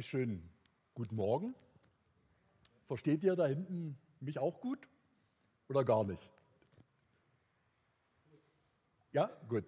Recht schön. Guten Morgen. Versteht ihr da hinten mich auch gut oder gar nicht? Ja, gut.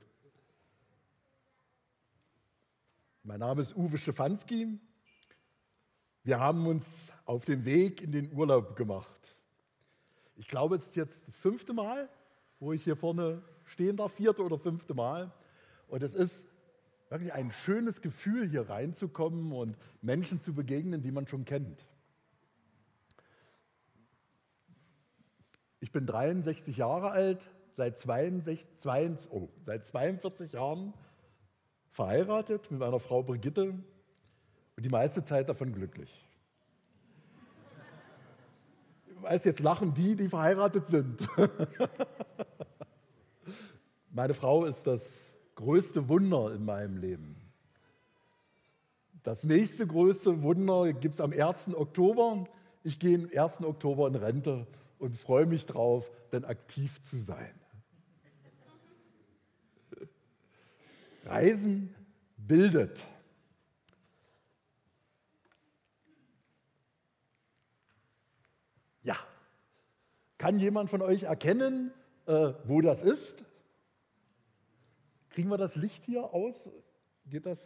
Mein Name ist Uwe Stefanski. Wir haben uns auf den Weg in den Urlaub gemacht. Ich glaube, es ist jetzt das 5. Mal, wo ich hier vorne stehen darf, 4. oder 5. Mal. Und es ist wirklich ein schönes Gefühl, hier reinzukommen und Menschen zu begegnen, die man schon kennt. Ich bin 63 Jahre alt, seit 42 Jahren verheiratet mit meiner Frau Brigitte und die meiste Zeit davon glücklich. Ich weiß, jetzt lachen die verheiratet sind. Meine Frau ist das größte Wunder in meinem Leben. Das nächste größte Wunder gibt es am 1. Oktober. Ich gehe am 1. Oktober in Rente und freue mich drauf, dann aktiv zu sein. Reisen bildet. Ja, kann jemand von euch erkennen, wo das ist? Kriegen wir das Licht hier aus? Geht das?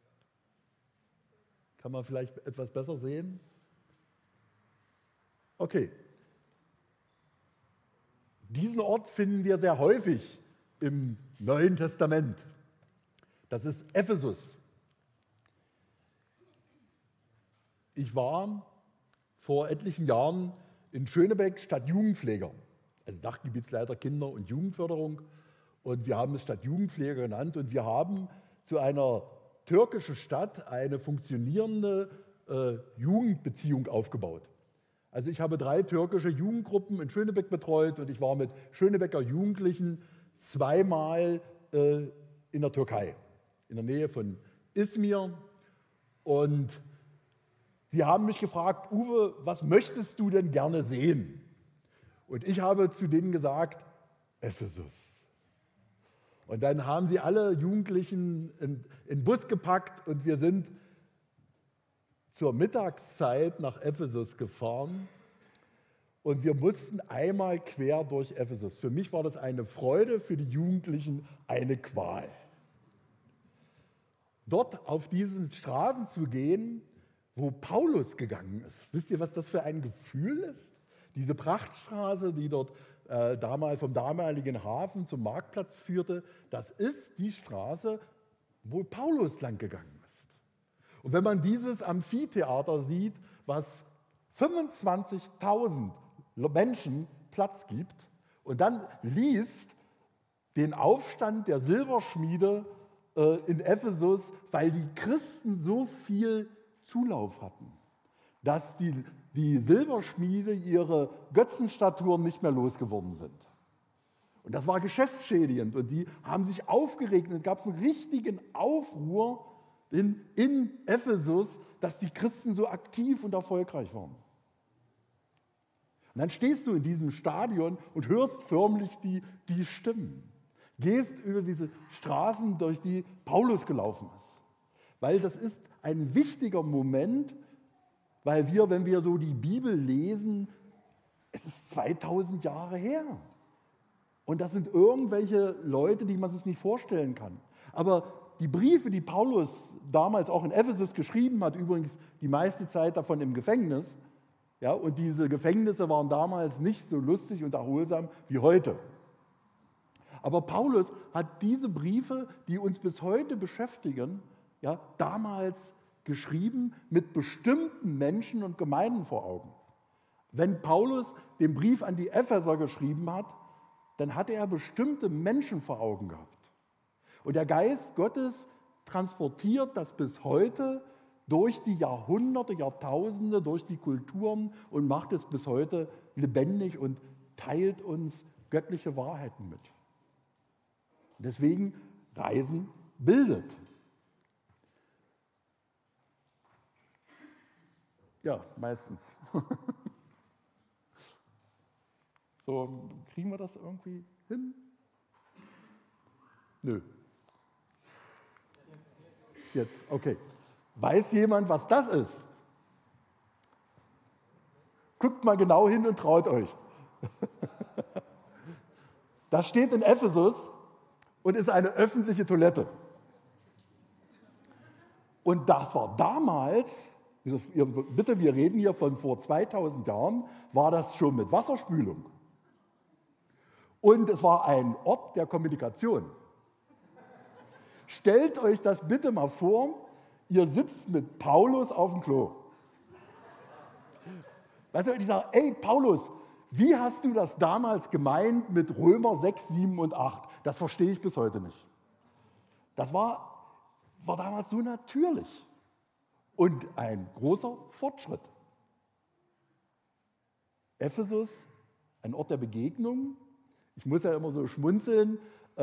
Kann man vielleicht etwas besser sehen? Okay. Diesen Ort finden wir sehr häufig im Neuen Testament. Das ist Ephesus. Ich war vor etlichen Jahren in Schönebeck Stadtjugendpfleger, also Sachgebietsleiter Kinder- und Jugendförderung. Und wir haben es Stadtjugendpfleger genannt und wir haben zu einer türkischen Stadt eine funktionierende Jugendbeziehung aufgebaut. Also ich habe 3 türkische Jugendgruppen in Schönebeck betreut und ich war mit Schönebecker Jugendlichen 2-mal in der Türkei, in der Nähe von Izmir. Und sie haben mich gefragt, Uwe, was möchtest du denn gerne sehen? Und ich habe zu denen gesagt, Ephesus. Und dann haben sie alle Jugendlichen in den Bus gepackt und wir sind zur Mittagszeit nach Ephesus gefahren und wir mussten einmal quer durch Ephesus. Für mich war das eine Freude, für die Jugendlichen eine Qual. Dort auf diesen Straßen zu gehen, wo Paulus gegangen ist. Wisst ihr, was das für ein Gefühl ist? Diese Prachtstraße, die dort damals vom damaligen Hafen zum Marktplatz führte, das ist die Straße, wo Paulus lang gegangen ist. Und wenn man dieses Amphitheater sieht, was 25.000 Menschen Platz gibt und dann liest den Aufstand der Silberschmiede in Ephesus, weil die Christen so viel Zulauf hatten, dass die Silberschmiede ihre Götzenstatuen nicht mehr losgeworden sind. Und das war geschäftsschädigend und die haben sich aufgeregt und es gab einen richtigen Aufruhr in Ephesus, dass die Christen so aktiv und erfolgreich waren. Und dann stehst du in diesem Stadion und hörst förmlich die Stimmen. Gehst über diese Straßen, durch die Paulus gelaufen ist. Weil das ist ein wichtiger Moment, weil wir, wenn wir so die Bibel lesen, es ist 2000 Jahre her. Und das sind irgendwelche Leute, die man sich nicht vorstellen kann. Aber die Briefe, die Paulus damals auch in Ephesus geschrieben hat, übrigens die meiste Zeit davon im Gefängnis, ja, und diese Gefängnisse waren damals nicht so lustig und erholsam wie heute. Aber Paulus hat diese Briefe, die uns bis heute beschäftigen, ja, damals geschrieben mit bestimmten Menschen und Gemeinden vor Augen. Wenn Paulus den Brief an die Epheser geschrieben hat, dann hatte er bestimmte Menschen vor Augen gehabt. Und der Geist Gottes transportiert das bis heute durch die Jahrhunderte, Jahrtausende, durch die Kulturen und macht es bis heute lebendig und teilt uns göttliche Wahrheiten mit. Deswegen Reisen bildet. Ja, meistens. So, kriegen wir das irgendwie hin? Nö. Jetzt, okay. Weiß jemand, was das ist? Guckt mal genau hin und traut euch. Das steht in Ephesus und ist eine öffentliche Toilette. Und das war damals, bitte, wir reden hier von vor 2000 Jahren, war das schon mit Wasserspülung. Und es war ein Ort der Kommunikation. Stellt euch das bitte mal vor, ihr sitzt mit Paulus auf dem Klo. Weißt du, ich sage, ey Paulus, wie hast du das damals gemeint mit Römer 6, 7 und 8? Das verstehe ich bis heute nicht. Das war damals so natürlich und ein großer Fortschritt. Ephesus, ein Ort der Begegnung. Ich muss ja immer so schmunzeln.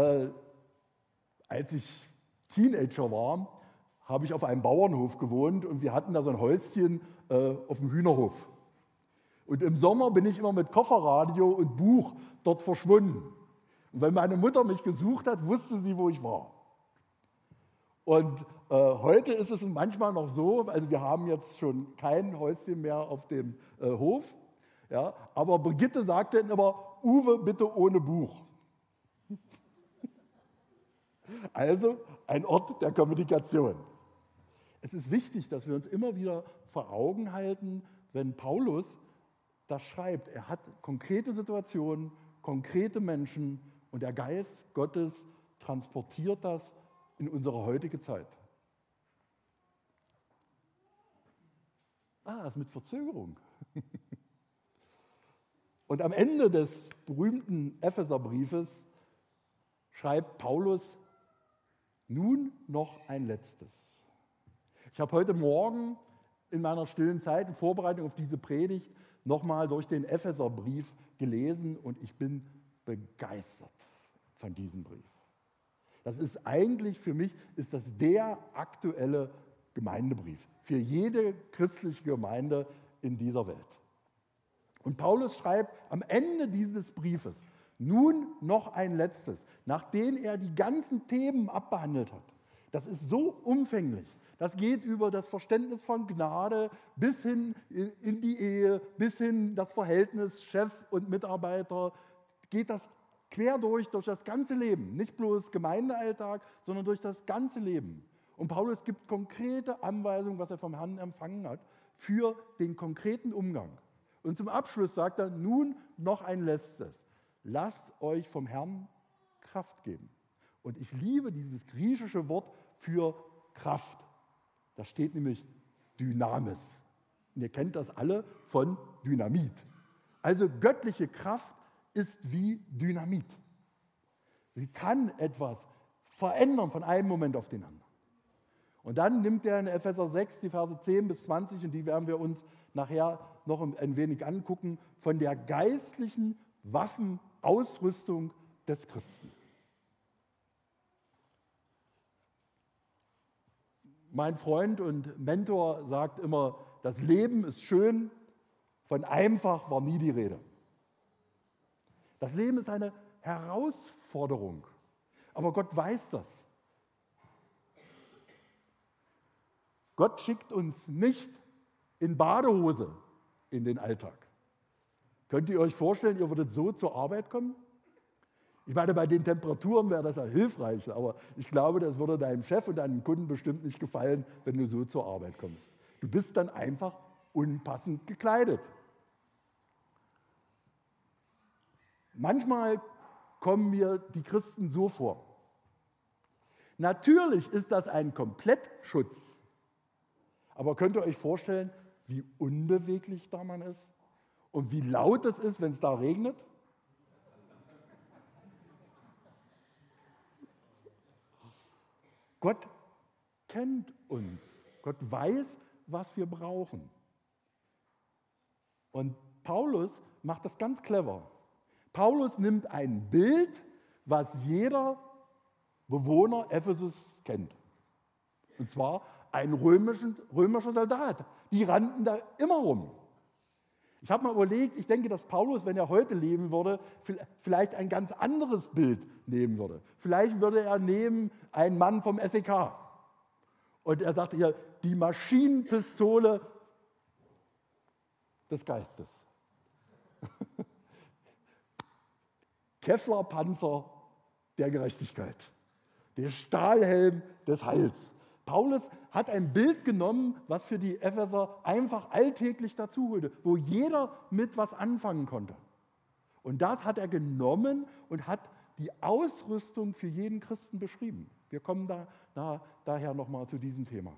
Als ich Teenager war, habe ich auf einem Bauernhof gewohnt und wir hatten da so ein Häuschen auf dem Hühnerhof. Und im Sommer bin ich immer mit Kofferradio und Buch dort verschwunden. Und wenn meine Mutter mich gesucht hat, wusste sie, wo ich war. Und heute ist es manchmal noch so, also wir haben jetzt schon kein Häuschen mehr auf dem Hof, ja, aber Brigitte sagte dann immer, Uwe, bitte ohne Buch. Also ein Ort der Kommunikation. Es ist wichtig, dass wir uns immer wieder vor Augen halten, wenn Paulus das schreibt. Er hat konkrete Situationen, konkrete Menschen und der Geist Gottes transportiert das in unsere heutige Zeit. Das ist mit Verzögerung. Und am Ende des berühmten Epheserbriefes schreibt Paulus, nun noch ein letztes. Ich habe heute Morgen in meiner stillen Zeit in Vorbereitung auf diese Predigt nochmal durch den Epheserbrief gelesen und ich bin begeistert von diesem Brief. Das ist eigentlich für mich, ist das der aktuelle Gemeindebrief für jede christliche Gemeinde in dieser Welt. Und Paulus schreibt am Ende dieses Briefes, nun noch ein letztes, nachdem er die ganzen Themen abbehandelt hat. Das ist so umfänglich. Das geht über das Verständnis von Gnade bis hin in die Ehe, bis hin das Verhältnis Chef und Mitarbeiter, geht das quer durch das ganze Leben. Nicht bloß Gemeindealltag, sondern durch das ganze Leben. Und Paulus gibt konkrete Anweisungen, was er vom Herrn empfangen hat, für den konkreten Umgang. Und zum Abschluss sagt er, nun noch ein letztes. Lasst euch vom Herrn Kraft geben. Und ich liebe dieses griechische Wort für Kraft. Da steht nämlich Dynamis. Und ihr kennt das alle von Dynamit. Also göttliche Kraft ist wie Dynamit. Sie kann etwas verändern von einem Moment auf den anderen. Und dann nimmt er in Epheser 6 die Verse 10 bis 20, und die werden wir uns nachher noch ein wenig angucken, von der geistlichen Waffenausrüstung des Christen. Mein Freund und Mentor sagt immer, das Leben ist schön, von einfach war nie die Rede. Das Leben ist eine Herausforderung, aber Gott weiß das. Gott schickt uns nicht in Badehose in den Alltag. Könnt ihr euch vorstellen, ihr würdet so zur Arbeit kommen? Ich meine, bei den Temperaturen wäre das ja hilfreich, aber ich glaube, das würde deinem Chef und deinem Kunden bestimmt nicht gefallen, wenn du so zur Arbeit kommst. Du bist dann einfach unpassend gekleidet. Manchmal kommen mir die Christen so vor. Natürlich ist das ein Komplettschutz, aber könnt ihr euch vorstellen, wie unbeweglich da man ist und wie laut es ist, wenn es da regnet? Gott kennt uns. Gott weiß, was wir brauchen. Und Paulus macht das ganz clever. Paulus nimmt ein Bild, was jeder Bewohner Ephesus kennt. Und zwar ein römischer Soldat. Die rannten da immer rum. Ich habe mal überlegt, ich denke, dass Paulus, wenn er heute leben würde, vielleicht ein ganz anderes Bild nehmen würde. Vielleicht würde er nehmen einen Mann vom SEK Und er sagte hier, die Maschinenpistole des Geistes. Kevlar-Panzer der Gerechtigkeit. Der Stahlhelm des Heils. Paulus hat ein Bild genommen, was für die Epheser einfach alltäglich dazu holte, wo jeder mit was anfangen konnte. Und das hat er genommen und hat die Ausrüstung für jeden Christen beschrieben. Wir kommen daher nochmal zu diesem Thema.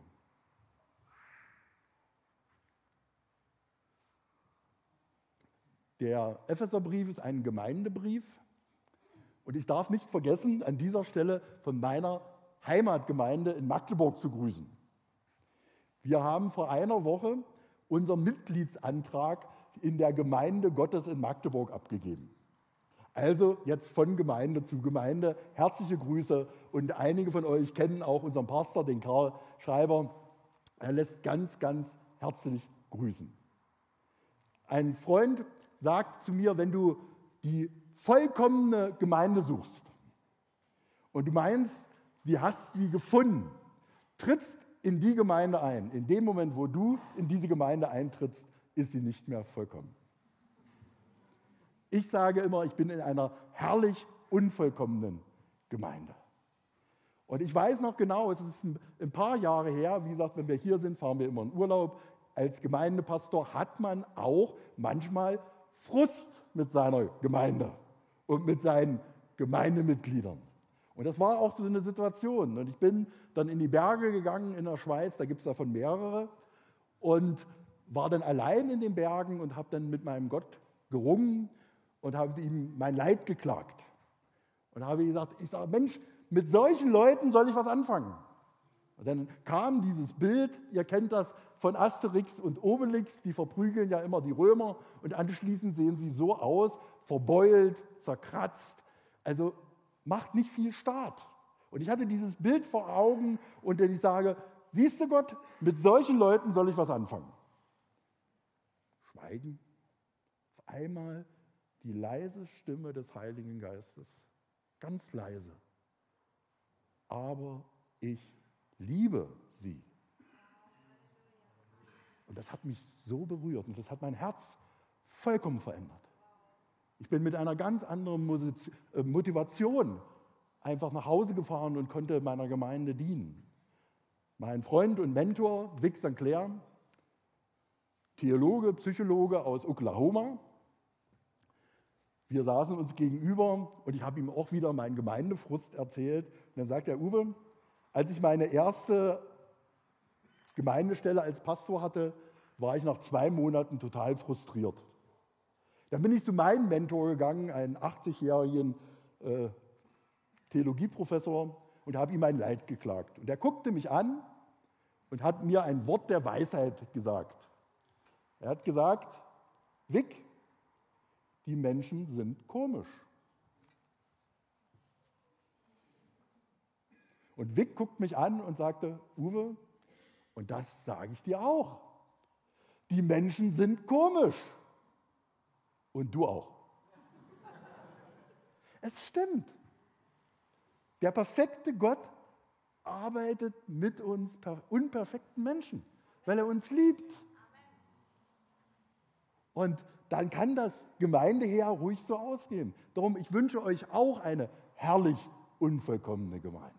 Der Epheserbrief ist ein Gemeindebrief. Und ich darf nicht vergessen, an dieser Stelle von meiner Heimatgemeinde in Magdeburg zu grüßen. Wir haben vor einer Woche unseren Mitgliedsantrag in der Gemeinde Gottes in Magdeburg abgegeben. Also jetzt von Gemeinde zu Gemeinde herzliche Grüße und einige von euch kennen auch unseren Pastor, den Karl Schreiber. Er lässt ganz, ganz herzlich grüßen. Ein Freund sagt zu mir, wenn du die vollkommene Gemeinde suchst und du meinst, du hast sie gefunden, trittst in die Gemeinde ein. In dem Moment, wo du in diese Gemeinde eintrittst, ist sie nicht mehr vollkommen. Ich sage immer, ich bin in einer herrlich unvollkommenen Gemeinde. Und ich weiß noch genau, es ist ein paar Jahre her, wie gesagt, wenn wir hier sind, fahren wir immer in Urlaub. Als Gemeindepastor hat man auch manchmal Frust mit seiner Gemeinde und mit seinen Gemeindemitgliedern. Und das war auch so eine Situation. Und ich bin dann in die Berge gegangen in der Schweiz, da gibt es davon mehrere, und war dann allein in den Bergen und habe dann mit meinem Gott gerungen und habe ihm mein Leid geklagt. Und habe gesagt, ich sage, Mensch, mit solchen Leuten soll ich was anfangen. Und dann kam dieses Bild, ihr kennt das von Asterix und Obelix, die verprügeln ja immer die Römer und anschließend sehen sie so aus, verbeult, zerkratzt, also macht nicht viel Staat. Und ich hatte dieses Bild vor Augen und dann ich sage, siehst du Gott, mit solchen Leuten soll ich was anfangen. Schweigen. Auf einmal die leise Stimme des Heiligen Geistes, ganz leise. Aber ich liebe sie. Und das hat mich so berührt und das hat mein Herz vollkommen verändert. Ich bin mit einer ganz anderen Motivation einfach nach Hause gefahren und konnte meiner Gemeinde dienen. Mein Freund und Mentor, Vic St. Clair, Theologe, Psychologe aus Oklahoma. Wir saßen uns gegenüber und ich habe ihm auch wieder meinen Gemeindefrust erzählt. Und dann sagt er, Uwe, als ich meine erste Gemeindestelle als Pastor hatte, war ich nach 2 Monaten total frustriert. Dann bin ich zu meinem Mentor gegangen, einen 80-jährigen Theologieprofessor, und habe ihm mein Leid geklagt. Und er guckte mich an und hat mir ein Wort der Weisheit gesagt. Er hat gesagt, Vic, die Menschen sind komisch. Und Vic guckt mich an und sagte, Uwe, und das sage ich dir auch, die Menschen sind komisch. Und du auch. Es stimmt. Der perfekte Gott arbeitet mit uns unperfekten Menschen, weil er uns liebt. Und dann kann das Gemeindeheer ruhig so ausgehen. Darum, ich wünsche euch auch eine herrlich unvollkommene Gemeinde.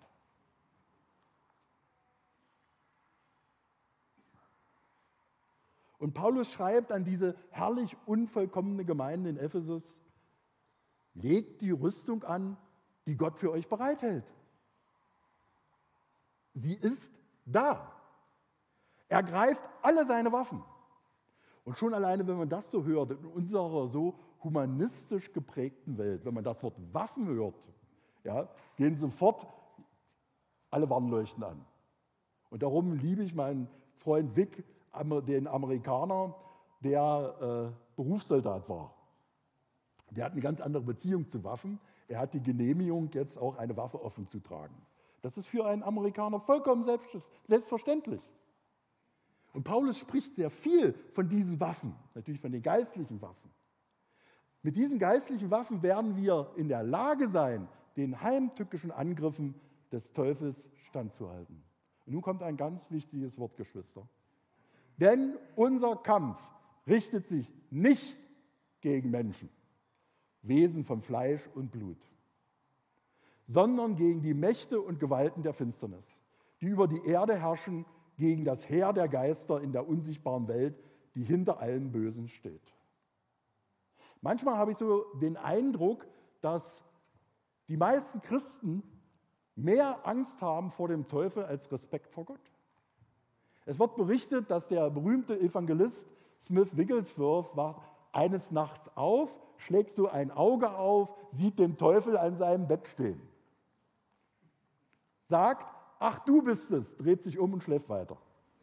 Und Paulus schreibt an diese herrlich unvollkommene Gemeinde in Ephesus, legt die Rüstung an, die Gott für euch bereithält. Sie ist da. Er greift alle seine Waffen. Und schon alleine, wenn man das so hört, in unserer so humanistisch geprägten Welt, wenn man das Wort Waffen hört, ja, gehen sofort alle Warnleuchten an. Und darum liebe ich meinen Freund Vic, den Amerikaner, der Berufssoldat war. Der hat eine ganz andere Beziehung zu Waffen. Er hat die Genehmigung, jetzt auch eine Waffe offen zu tragen. Das ist für einen Amerikaner vollkommen selbstverständlich. Und Paulus spricht sehr viel von diesen Waffen, natürlich von den geistlichen Waffen. Mit diesen geistlichen Waffen werden wir in der Lage sein, den heimtückischen Angriffen des Teufels standzuhalten. Und nun kommt ein ganz wichtiges Wort, Geschwister. Denn unser Kampf richtet sich nicht gegen Menschen, Wesen von Fleisch und Blut, sondern gegen die Mächte und Gewalten der Finsternis, die über die Erde herrschen, gegen das Heer der Geister in der unsichtbaren Welt, die hinter allem Bösen steht. Manchmal habe ich so den Eindruck, dass die meisten Christen mehr Angst haben vor dem Teufel als Respekt vor Gott. Es wird berichtet, dass der berühmte Evangelist Smith Wigglesworth wacht eines Nachts auf, schlägt so ein Auge auf, sieht den Teufel an seinem Bett stehen. Sagt, ach du bist es, dreht sich um und schläft weiter.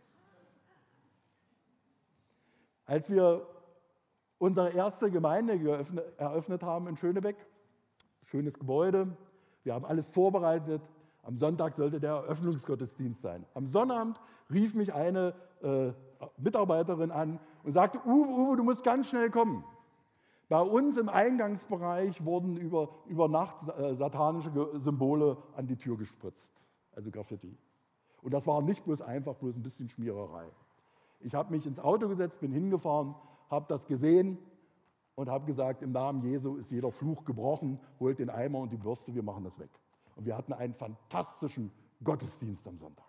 Als wir unsere erste Gemeinde eröffnet haben in Schönebeck, schönes Gebäude, wir haben alles vorbereitet, am Sonntag sollte der Eröffnungsgottesdienst sein. Am Sonnabend rief mich eine Mitarbeiterin an und sagte, Uwe, du musst ganz schnell kommen. Bei uns im Eingangsbereich wurden über Nacht satanische Symbole an die Tür gespritzt, also Graffiti. Und das war nicht bloß einfach bloß ein bisschen Schmiererei. Ich habe mich ins Auto gesetzt, bin hingefahren, habe das gesehen und habe gesagt, im Namen Jesu ist jeder Fluch gebrochen, holt den Eimer und die Bürste, wir machen das weg. Und wir hatten einen fantastischen Gottesdienst am Sonntag.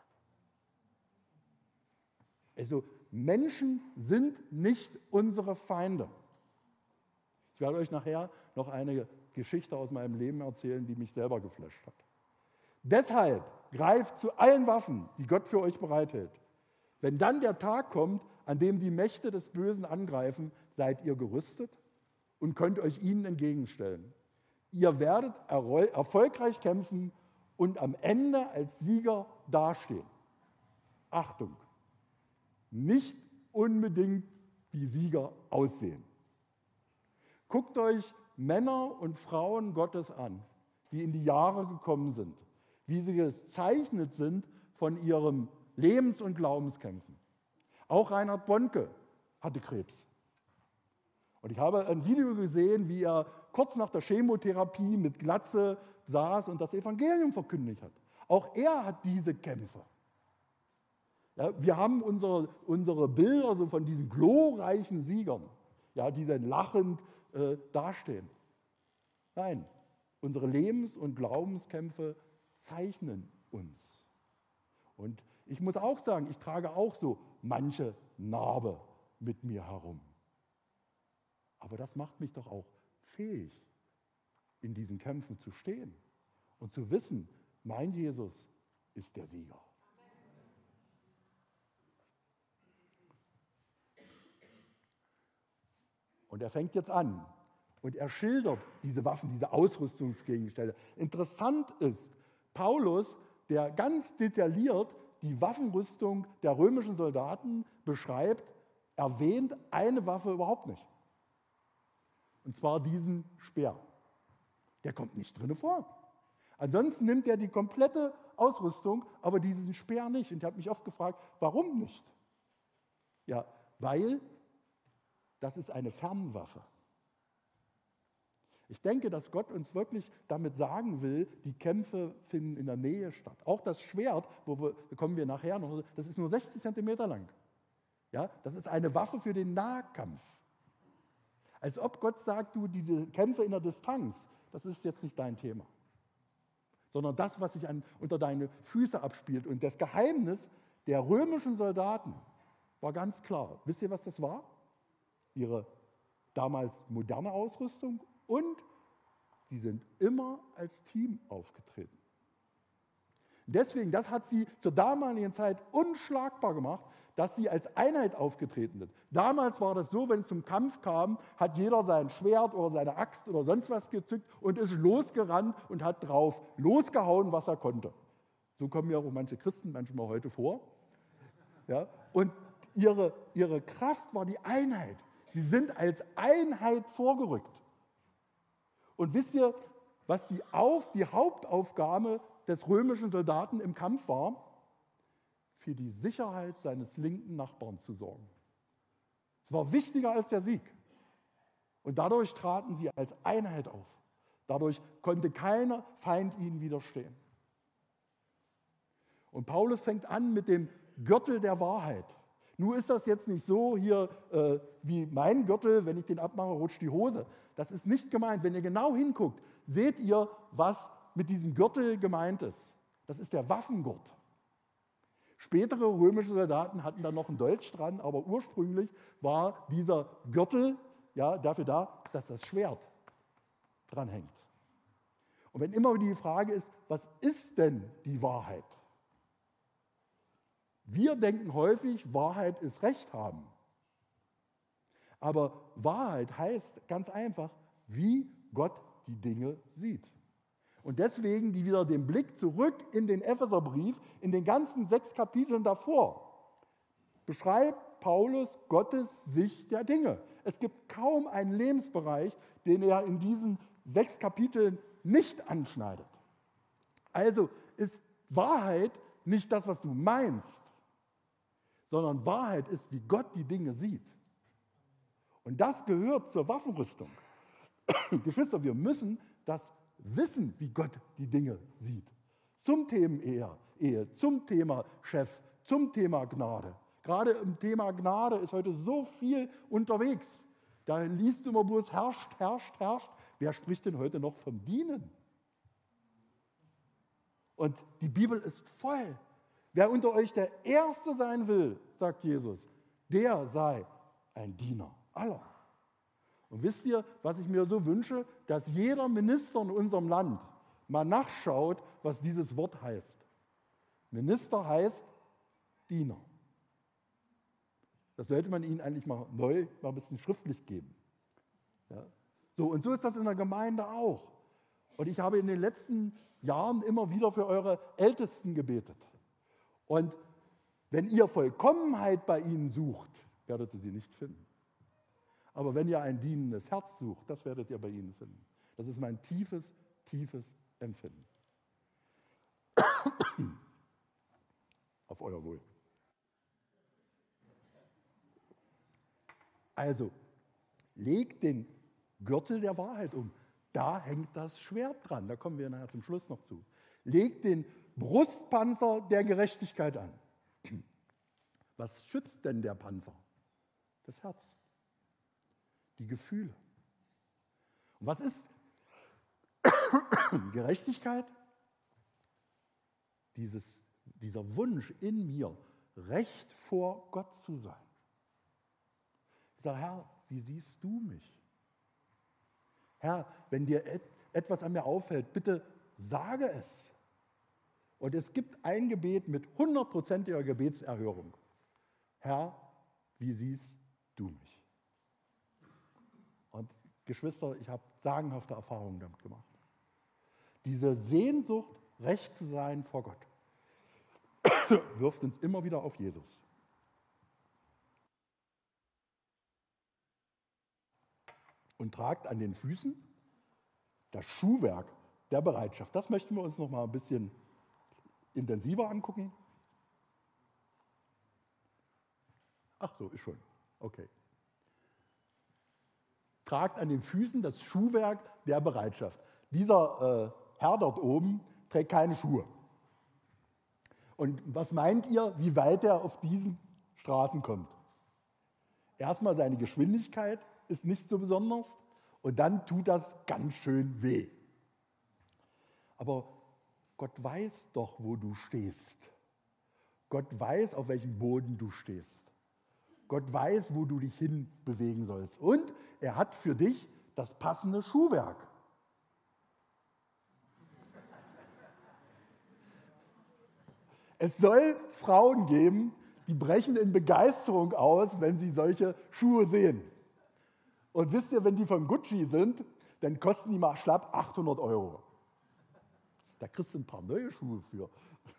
Also Menschen sind nicht unsere Feinde. Ich werde euch nachher noch eine Geschichte aus meinem Leben erzählen, die mich selber geflasht hat. Deshalb greift zu allen Waffen, die Gott für euch bereithält. Wenn dann der Tag kommt, an dem die Mächte des Bösen angreifen, seid ihr gerüstet und könnt euch ihnen entgegenstellen. Ihr werdet erfolgreich kämpfen und am Ende als Sieger dastehen. Achtung, nicht unbedingt wie Sieger aussehen. Guckt euch Männer und Frauen Gottes an, die in die Jahre gekommen sind, wie sie gezeichnet sind von ihrem Lebens- und Glaubenskämpfen. Auch Reinhard Bonke hatte Krebs. Und ich habe ein Video gesehen, wie er kurz nach der Chemotherapie mit Glatze saß und das Evangelium verkündigt hat. Auch er hat diese Kämpfe. Ja, wir haben unsere Bilder so von diesen glorreichen Siegern, ja, die dann lachend dastehen. Nein, unsere Lebens- und Glaubenskämpfe zeichnen uns. Und ich muss auch sagen, ich trage auch so manche Narbe mit mir herum. Aber das macht mich doch auch fähig, in diesen Kämpfen zu stehen und zu wissen, mein Jesus ist der Sieger. Und er fängt jetzt an und er schildert diese Waffen, diese Ausrüstungsgegenstände. Interessant ist, Paulus, der ganz detailliert die Waffenrüstung der römischen Soldaten beschreibt, erwähnt eine Waffe überhaupt nicht. Und zwar diesen Speer. Der kommt nicht drin vor. Ansonsten nimmt er die komplette Ausrüstung, aber diesen Speer nicht. Und ich habe mich oft gefragt, warum nicht? Ja, weil das ist eine Fernwaffe. Ich denke, dass Gott uns wirklich damit sagen will, die Kämpfe finden in der Nähe statt. Auch das Schwert, da kommen wir nachher noch, das ist nur 60 Zentimeter lang. Ja, das ist eine Waffe für den Nahkampf. Als ob Gott sagt, du, die Kämpfe in der Distanz, das ist jetzt nicht dein Thema. Sondern das, was sich unter deine Füße abspielt. Und das Geheimnis der römischen Soldaten war ganz klar. Wisst ihr, was das war? Ihre damals moderne Ausrüstung und sie sind immer als Team aufgetreten. Deswegen, das hat sie zur damaligen Zeit unschlagbar gemacht, dass sie als Einheit aufgetreten sind. Damals war das so, wenn es zum Kampf kam, hat jeder sein Schwert oder seine Axt oder sonst was gezückt und ist losgerannt und hat drauf losgehauen, was er konnte. So kommen mir auch manche Christen manchmal heute vor. Ja? Und ihre Kraft war die Einheit. Sie sind als Einheit vorgerückt. Und wisst ihr, was die Hauptaufgabe des römischen Soldaten im Kampf war? Für die Sicherheit seines linken Nachbarn zu sorgen. Es war wichtiger als der Sieg. Und dadurch traten sie als Einheit auf. Dadurch konnte keiner Feind ihnen widerstehen. Und Paulus fängt an mit dem Gürtel der Wahrheit. Nun ist das jetzt nicht so hier wie mein Gürtel, wenn ich den abmache, rutscht die Hose. Das ist nicht gemeint. Wenn ihr genau hinguckt, seht ihr, was mit diesem Gürtel gemeint ist. Das ist der Waffengurt. Spätere römische Soldaten hatten dann noch einen Dolch dran, aber ursprünglich war dieser Gürtel ja, dafür da, dass das Schwert dran hängt. Und wenn immer die Frage ist, was ist denn die Wahrheit? Wir denken häufig, Wahrheit ist Recht haben. Aber Wahrheit heißt ganz einfach, wie Gott die Dinge sieht. Und deswegen wieder den Blick zurück in den Epheserbrief, in den ganzen 6 Kapiteln davor, beschreibt Paulus Gottes Sicht der Dinge. Es gibt kaum einen Lebensbereich, den er in diesen 6 Kapiteln nicht anschneidet. Also ist Wahrheit nicht das, was du meinst, sondern Wahrheit ist, wie Gott die Dinge sieht. Und das gehört zur Waffenrüstung. Geschwister, wir müssen das wissen, wie Gott die Dinge sieht. Zum Thema Ehe, zum Thema Chef, zum Thema Gnade. Gerade im Thema Gnade ist heute so viel unterwegs. Da liest du immer bloß herrscht, herrscht, herrscht. Wer spricht denn heute noch vom Dienen? Und die Bibel ist voll. Wer unter euch der Erste sein will, sagt Jesus, der sei ein Diener aller. Und wisst ihr, was ich mir so wünsche? Dass jeder Minister in unserem Land mal nachschaut, was dieses Wort heißt. Minister heißt Diener. Das sollte man ihnen eigentlich mal ein bisschen schriftlich geben. Ja. So, und so ist das in der Gemeinde auch. Und ich habe in den letzten Jahren immer wieder für eure Ältesten gebetet. Und wenn ihr Vollkommenheit bei ihnen sucht, werdet ihr sie nicht finden. Aber wenn ihr ein dienendes Herz sucht, das werdet ihr bei ihnen finden. Das ist mein tiefes, tiefes Empfinden. Auf euer Wohl. Also, legt den Gürtel der Wahrheit um. Da hängt das Schwert dran. Da kommen wir nachher zum Schluss noch zu. Legt den Brustpanzer der Gerechtigkeit an. Was schützt denn der Panzer? Das Herz. Die Gefühle. Und was ist Gerechtigkeit? Dieser Wunsch in mir, recht vor Gott zu sein. Ich sage, Herr, wie siehst du mich? Herr, wenn dir etwas an mir auffällt, bitte sage es. Und es gibt ein Gebet mit 100%iger Gebetserhörung. Herr, wie siehst du mich? Und Geschwister, ich habe sagenhafte Erfahrungen damit gemacht. Diese Sehnsucht, recht zu sein vor Gott, wirft uns immer wieder auf Jesus. Und tragt an den Füßen das Schuhwerk der Bereitschaft. Das möchten wir uns noch mal ein bisschen intensiver angucken. Ach so, ist schon. Okay. Tragt an den Füßen das Schuhwerk der Bereitschaft. Dieser Herr dort oben trägt keine Schuhe. Und was meint ihr, wie weit er auf diesen Straßen kommt? Erstmal seine Geschwindigkeit ist nicht so besonders und dann tut das ganz schön weh. Aber Gott weiß doch, wo du stehst. Gott weiß, auf welchem Boden du stehst. Gott weiß, wo du dich hin bewegen sollst. Und er hat für dich das passende Schuhwerk. Es soll Frauen geben, die brechen in Begeisterung aus, wenn sie solche Schuhe sehen. Und wisst ihr, wenn die von Gucci sind, dann kosten die mal schlapp 800 €. Da kriegst du ein paar neue Schuhe für.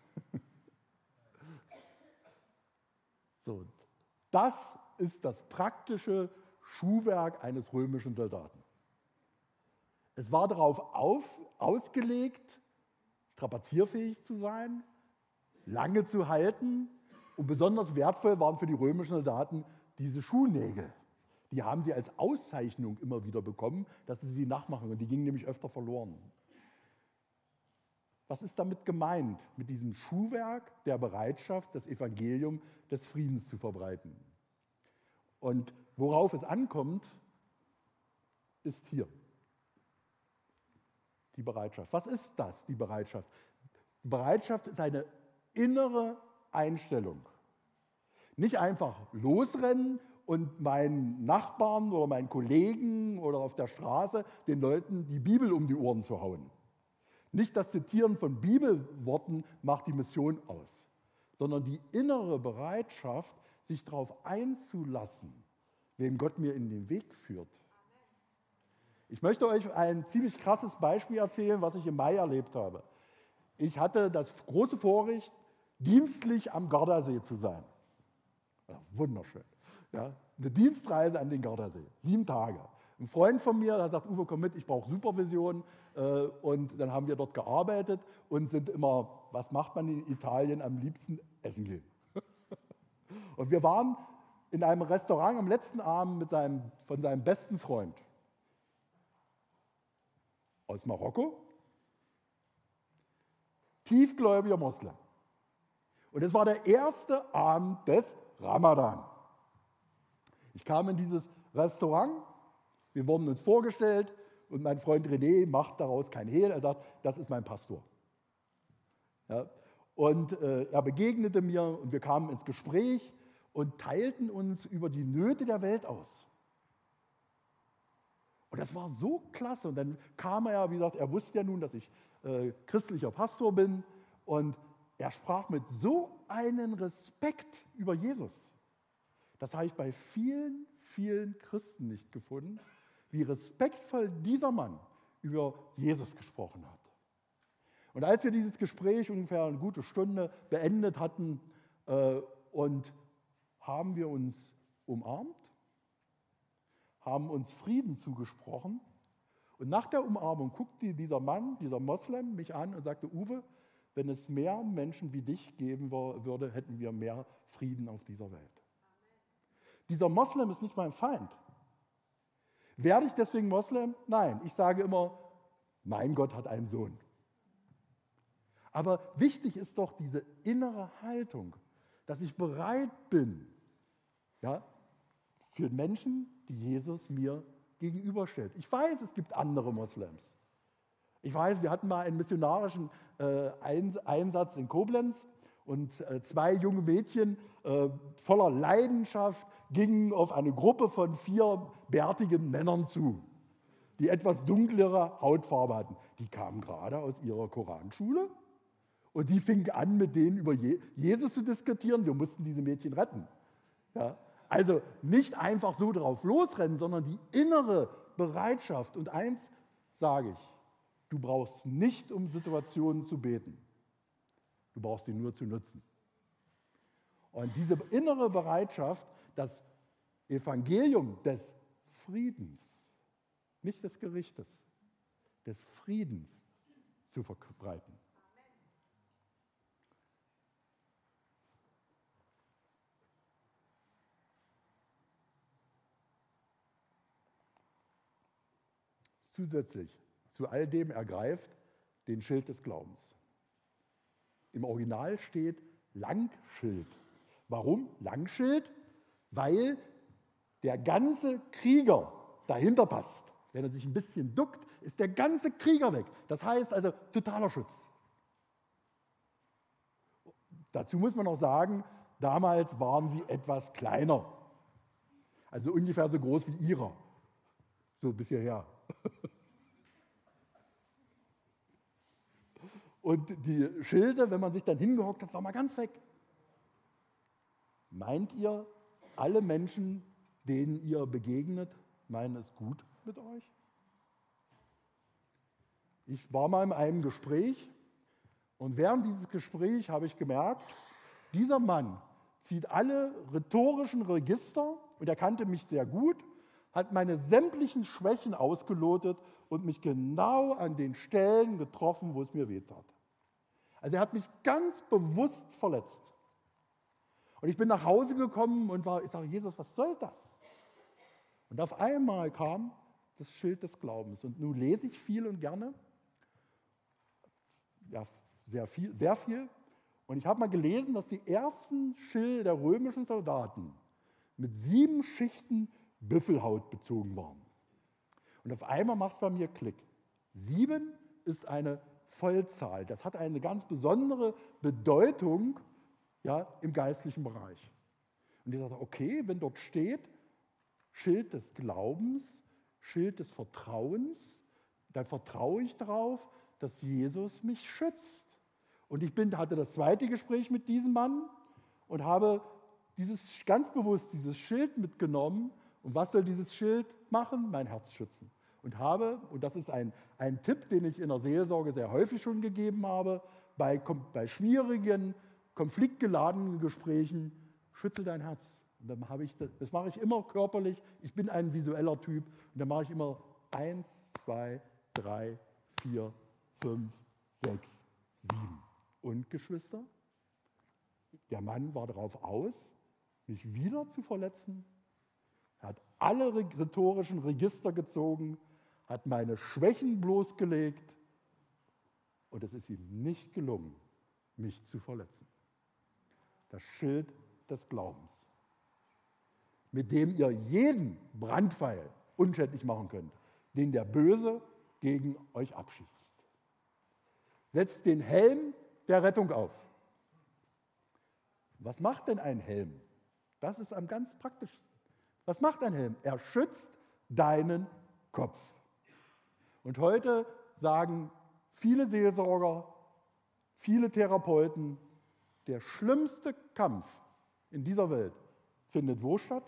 So, das ist das praktische Schuhwerk eines römischen Soldaten. Es war darauf ausgelegt, strapazierfähig zu sein, lange zu halten, und besonders wertvoll waren für die römischen Soldaten diese Schuhnägel. Die haben sie als Auszeichnung immer wieder bekommen, dass sie nachmachen, und die gingen nämlich öfter verloren. was ist damit gemeint, mit diesem Schuhwerk der Bereitschaft, das Evangelium des Friedens zu verbreiten? Und worauf es ankommt, ist hier die Bereitschaft. Was ist das, die Bereitschaft? Die Bereitschaft ist eine innere Einstellung. Nicht einfach losrennen und meinen Nachbarn oder meinen Kollegen oder auf der Straße den Leuten die Bibel um die Ohren zu hauen. Nicht das Zitieren von Bibelworten macht die Mission aus, sondern die innere Bereitschaft, sich darauf einzulassen, wem Gott mir in den Weg führt. Ich möchte euch ein ziemlich krasses Beispiel erzählen, was ich im Mai erlebt habe. Ich hatte das große Vorrecht, dienstlich am Gardasee zu sein. Ja, wunderschön. Ja, eine Dienstreise an den Gardasee, 7 Tage. Ein Freund von mir, der sagt, Uwe, komm mit, ich brauche Supervision. Und dann haben wir dort gearbeitet und sind immer, was macht man in Italien am liebsten? Essen gehen. Und wir waren in einem Restaurant am letzten Abend von seinem besten Freund aus Marokko, tiefgläubiger Moslem. Und es war der erste Abend des Ramadan. Ich kam in dieses Restaurant, wir wurden uns vorgestellt und mein Freund René macht daraus kein Hehl. Er sagt, das ist mein Pastor. Ja, und er begegnete mir und wir kamen ins Gespräch und teilten uns über die Nöte der Welt aus. Und das war so klasse. Und dann kam er ja, wie gesagt, er wusste ja nun, dass ich christlicher Pastor bin. Und er sprach mit so einem Respekt über Jesus. Das habe ich bei vielen, vielen Christen nicht gefunden, wie respektvoll dieser Mann über Jesus gesprochen hat. Und als wir dieses Gespräch ungefähr eine gute Stunde beendet hatten und haben wir uns umarmt, haben uns Frieden zugesprochen und nach der Umarmung guckte dieser Mann, dieser Moslem, mich an und sagte, Uwe, wenn es mehr Menschen wie dich geben würde, hätten wir mehr Frieden auf dieser Welt. Dieser Moslem ist nicht mein Feind. Werde ich deswegen Moslem? Nein, ich sage immer, mein Gott hat einen Sohn. Aber wichtig ist doch diese innere Haltung, dass ich bereit bin, ja, für Menschen, die Jesus mir gegenüberstellt. Ich weiß, es gibt andere Moslems. Ich weiß, wir hatten mal einen missionarischen Einsatz in Koblenz und 2 junge Mädchen voller Leidenschaft gingen auf eine Gruppe von 4 bärtigen Männern zu, die etwas dunklere Hautfarbe hatten. Die kamen gerade aus ihrer Koranschule und die fingen an, mit denen über Jesus zu diskutieren. Wir mussten diese Mädchen retten. Ja? Also nicht einfach so drauf losrennen, sondern die innere Bereitschaft. Und eins sage ich, du brauchst nicht, um Situationen zu beten. Du brauchst sie nur zu nutzen. Und diese innere Bereitschaft, das Evangelium des Friedens, nicht des Gerichtes, des Friedens zu verbreiten. Zusätzlich zu all dem ergreift den Schild des Glaubens. Im Original steht Langschild. Warum Langschild? Weil der ganze Krieger dahinter passt. Wenn er sich ein bisschen duckt, ist der ganze Krieger weg. Das heißt also totaler Schutz. Dazu muss man noch sagen, damals waren sie etwas kleiner. Also ungefähr so groß wie ihrer. So bis hierher. Und die Schilde, wenn man sich dann hingehockt hat, war mal ganz weg. Meint ihr, alle Menschen, denen ihr begegnet, meinen es gut mit euch? Ich war mal in einem Gespräch und während dieses Gesprächs habe ich gemerkt, dieser Mann zieht alle rhetorischen Register und er kannte mich sehr gut, hat meine sämtlichen Schwächen ausgelotet und mich genau an den Stellen getroffen, wo es mir wehtat. Also er hat mich ganz bewusst verletzt. Und ich bin nach Hause gekommen und ich sage, Jesus, was soll das? Und auf einmal kam das Schild des Glaubens. Und nun lese ich viel und gerne. ja, sehr viel, sehr viel. Und ich habe mal gelesen, dass die ersten Schilde der römischen Soldaten mit 7 Schichten Büffelhaut bezogen waren. Und auf einmal macht es bei mir Klick. 7 ist eine Vollzahl. Das hat eine ganz besondere Bedeutung, ja, im geistlichen Bereich. Und ich dachte, okay, wenn dort steht, Schild des Glaubens, Schild des Vertrauens, dann vertraue ich darauf, dass Jesus mich schützt. Und ich hatte das zweite Gespräch mit diesem Mann und habe ganz bewusst dieses Schild mitgenommen. Und was soll dieses Schild machen? Mein Herz schützen. Und das ist ein Tipp, den ich in der Seelsorge sehr häufig schon gegeben habe, bei schwierigen, konfliktgeladenen Gesprächen, schütze dein Herz. Und dann das mache ich immer körperlich. Ich bin ein visueller Typ. Und dann mache ich immer 1, 2, 3, 4, 5, 6, 7. Und Geschwister, der Mann war darauf aus, mich wieder zu verletzen. Er hat alle rhetorischen Register gezogen, hat meine Schwächen bloßgelegt und es ist ihm nicht gelungen, mich zu verletzen. Das Schild des Glaubens, mit dem ihr jeden Brandpfeil unschädlich machen könnt, den der Böse gegen euch abschießt. Setzt den Helm der Rettung auf. Was macht denn ein Helm? Das ist am ganz praktischsten. Was macht ein Helm? Er schützt deinen Kopf. Und heute sagen viele Seelsorger, viele Therapeuten, der schlimmste Kampf in dieser Welt findet wo statt?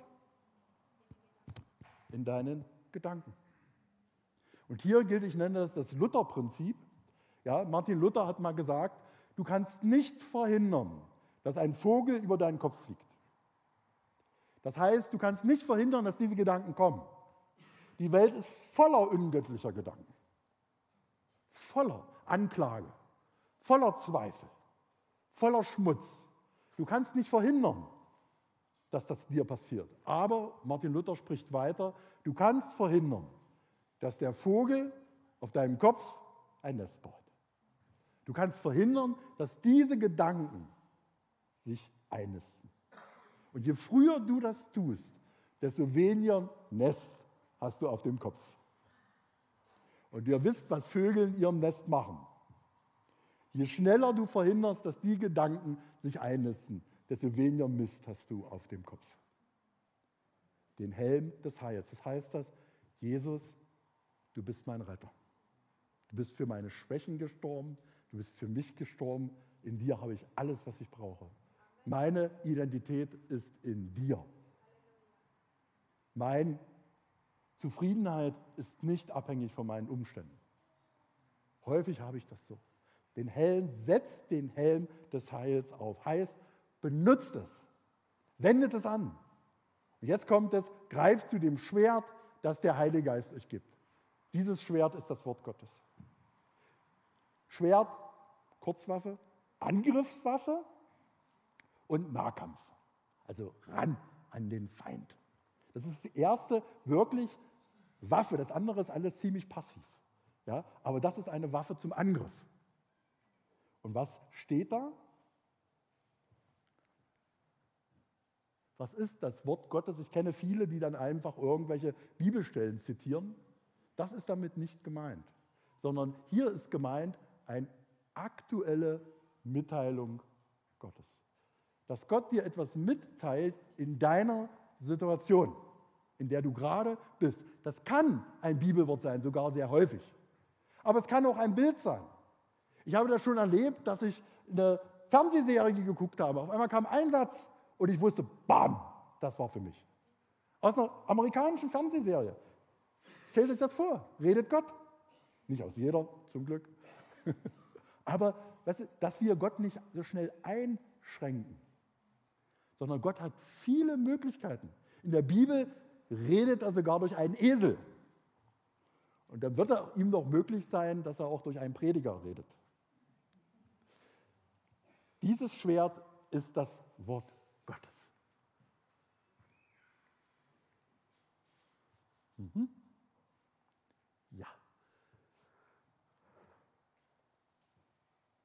In deinen Gedanken. Und hier gilt, ich nenne das Luther-Prinzip. Ja, Martin Luther hat mal gesagt, du kannst nicht verhindern, dass ein Vogel über deinen Kopf fliegt. Das heißt, du kannst nicht verhindern, dass diese Gedanken kommen. Die Welt ist voller ungöttlicher Gedanken, voller Anklage, voller Zweifel, voller Schmutz. Du kannst nicht verhindern, dass das dir passiert. Aber Martin Luther spricht weiter, du kannst verhindern, dass der Vogel auf deinem Kopf ein Nest baut. Du kannst verhindern, dass diese Gedanken sich einnisten. Und je früher du das tust, desto weniger Nest hast du auf dem Kopf. Und ihr wisst, was Vögel in ihrem Nest machen. Je schneller du verhinderst, dass die Gedanken sich einnisten, desto weniger Mist hast du auf dem Kopf. Den Helm des Heils. Was heißt das? Jesus, du bist mein Retter. Du bist für meine Schwächen gestorben. Du bist für mich gestorben. In dir habe ich alles, was ich brauche. Meine Identität ist in dir. Meine Zufriedenheit ist nicht abhängig von meinen Umständen. Häufig habe ich das so. Setzt den Helm des Heils auf. Heißt, benutzt es. Wendet es an. Und jetzt kommt es, greift zu dem Schwert, das der Heilige Geist euch gibt. Dieses Schwert ist das Wort Gottes. Schwert, Kurzwaffe, Angriffswaffe und Nahkampf. Also ran an den Feind. Das ist die erste wirklich Waffe. Das andere ist alles ziemlich passiv. Ja? Aber das ist eine Waffe zum Angriff. Und was steht da? Was ist das Wort Gottes? Ich kenne viele, die dann einfach irgendwelche Bibelstellen zitieren. Das ist damit nicht gemeint, sondern hier ist gemeint eine aktuelle Mitteilung Gottes. Dass Gott dir etwas mitteilt in deiner Situation, in der du gerade bist. Das kann ein Bibelwort sein, sogar sehr häufig. Aber es kann auch ein Bild sein. Ich habe das schon erlebt, dass ich eine Fernsehserie geguckt habe. Auf einmal kam ein Satz und ich wusste, bam, das war für mich. Aus einer amerikanischen Fernsehserie. Stellt euch das vor, redet Gott. Nicht aus jeder, zum Glück. Aber weißt du, dass wir Gott nicht so schnell einschränken, sondern Gott hat viele Möglichkeiten. In der Bibel redet er sogar durch einen Esel. Und dann wird er ihm doch möglich sein, dass er auch durch einen Prediger redet. Dieses Schwert ist das Wort Gottes. Ja.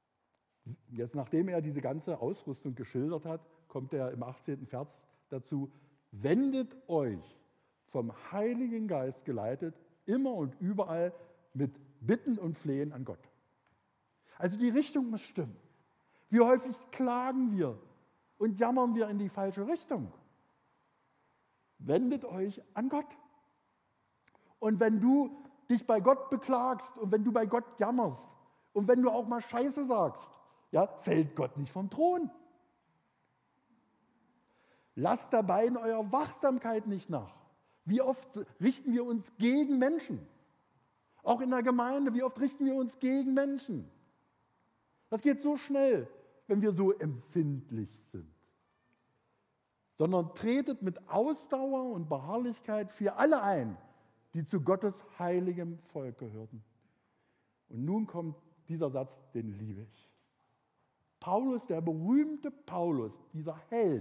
Jetzt, nachdem er diese ganze Ausrüstung geschildert hat, kommt er im 18. Vers dazu: Wendet euch vom Heiligen Geist geleitet immer und überall mit Bitten und Flehen an Gott. Also die Richtung muss stimmen. Wie häufig klagen wir und jammern wir in die falsche Richtung? Wendet euch an Gott. Und wenn du dich bei Gott beklagst und wenn du bei Gott jammerst und wenn du auch mal Scheiße sagst, ja, fällt Gott nicht vom Thron. Lasst dabei in eurer Wachsamkeit nicht nach. Wie oft richten wir uns gegen Menschen? Auch in der Gemeinde, wie oft richten wir uns gegen Menschen? Das geht so schnell, wenn wir so empfindlich sind. Sondern tretet mit Ausdauer und Beharrlichkeit für alle ein, die zu Gottes heiligem Volk gehörten. Und nun kommt dieser Satz, den liebe ich. Paulus, der berühmte Paulus, dieser Held,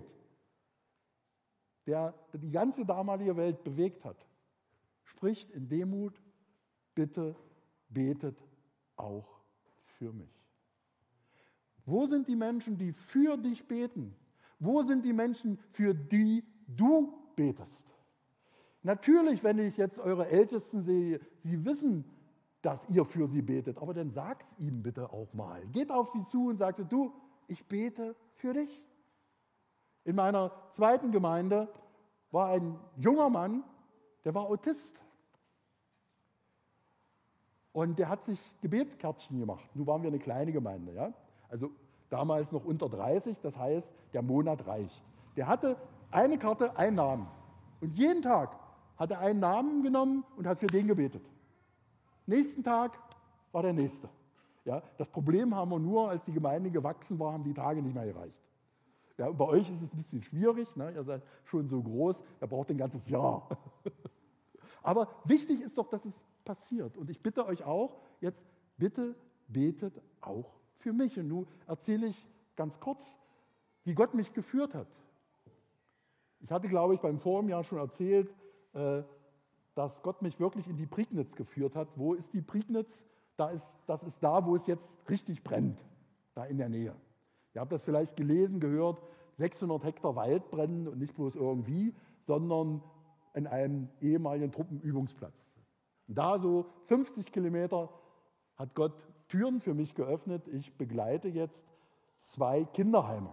der die ganze damalige Welt bewegt hat, spricht in Demut: Bitte betet auch für mich. Wo sind die Menschen, die für dich beten? Wo sind die Menschen, für die du betest? Natürlich, wenn ich jetzt eure Ältesten sehe, sie wissen, dass ihr für sie betet, aber dann sagt es ihm bitte auch mal. Geht auf sie zu und sagt: Du, ich bete für dich. In meiner zweiten Gemeinde war ein junger Mann, der war Autist. Und der hat sich Gebetskärtchen gemacht. Nun waren wir eine kleine Gemeinde, ja? Also damals noch unter 30, das heißt, der Monat reicht. Der hatte eine Karte, einen Namen. Und jeden Tag hat er einen Namen genommen und hat für den gebetet. Nächsten Tag war der nächste. Ja, das Problem haben wir nur, als die Gemeinde gewachsen war, haben die Tage nicht mehr gereicht. Ja, und bei euch ist es ein bisschen schwierig, ne? Ihr seid schon so groß, ihr braucht ein ganzes Jahr. Aber wichtig ist doch, dass es passiert. Und ich bitte euch auch, jetzt bitte betet auch für mich. Und nun erzähle ich ganz kurz, wie Gott mich geführt hat. Ich hatte, glaube ich, beim vorigen Jahr schon erzählt, dass Gott mich wirklich in die Prignitz geführt hat. Wo ist die Prignitz? Das ist da, wo es jetzt richtig brennt, da in der Nähe. Ihr habt das vielleicht gelesen, gehört, 600 Hektar Wald brennen und nicht bloß irgendwie, sondern in einem ehemaligen Truppenübungsplatz. Und da so 50 Kilometer hat Gott Türen für mich geöffnet. Ich begleite jetzt 2 Kinderheime.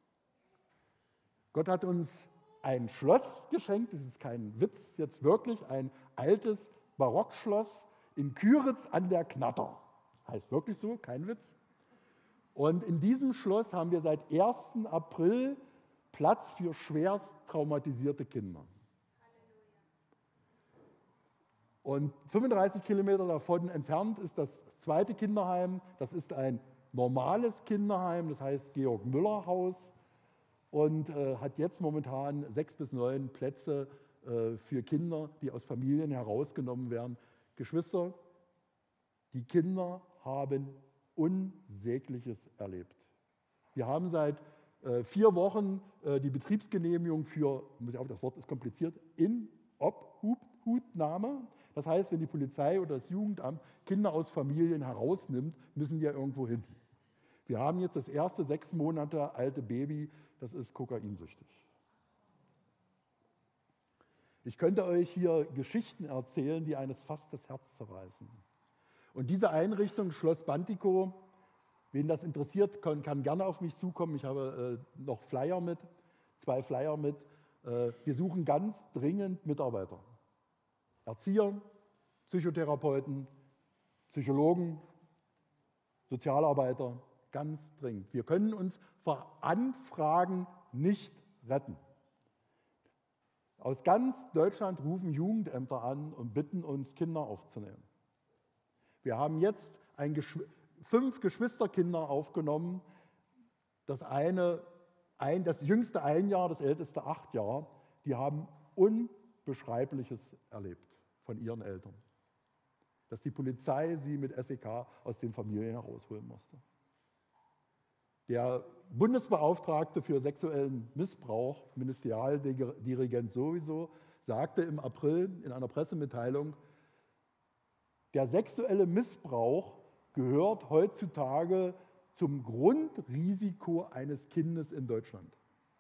Gott hat uns ein Schloss geschenkt, das ist kein Witz, jetzt wirklich ein altes Barockschloss in Küritz an der Knatter. Heißt wirklich so, kein Witz. Und in diesem Schloss haben wir seit 1. April Platz für schwerst traumatisierte Kinder. Und 35 Kilometer davon entfernt ist das zweite Kinderheim. Das ist ein normales Kinderheim, das heißt Georg-Müller-Haus und hat jetzt momentan 6 bis 9 Plätze für Kinder, die aus Familien herausgenommen werden. Geschwister, die Kinder haben Unsägliches erlebt. Wir haben seit 4 Wochen die Betriebsgenehmigung für, das Wort ist kompliziert, Inobhutnahme. Das heißt, wenn die Polizei oder das Jugendamt Kinder aus Familien herausnimmt, müssen die ja irgendwo hin. Wir haben jetzt das erste 6 Monate alte Baby, das ist kokainsüchtig. Ich könnte euch hier Geschichten erzählen, die eines fast das Herz zerreißen. Und diese Einrichtung, Schloss Bantikow, wen das interessiert, kann gerne auf mich zukommen. Ich habe noch Flyer mit, 2 Flyer mit. Wir suchen ganz dringend Mitarbeiter. Erzieher, Psychotherapeuten, Psychologen, Sozialarbeiter, ganz dringend. Wir können uns vor Anfragen nicht retten. Aus ganz Deutschland rufen Jugendämter an und bitten uns, Kinder aufzunehmen. Wir haben jetzt 5 Geschwisterkinder aufgenommen. Das jüngste 1 Jahr, das älteste 8 Jahre. Die haben Unbeschreibliches erlebt von ihren Eltern. Dass die Polizei sie mit SEK aus den Familien herausholen musste. Der Bundesbeauftragte für sexuellen Missbrauch, Ministerialdirigent sowieso, sagte im April in einer Pressemitteilung, der sexuelle Missbrauch gehört heutzutage zum Grundrisiko eines Kindes in Deutschland.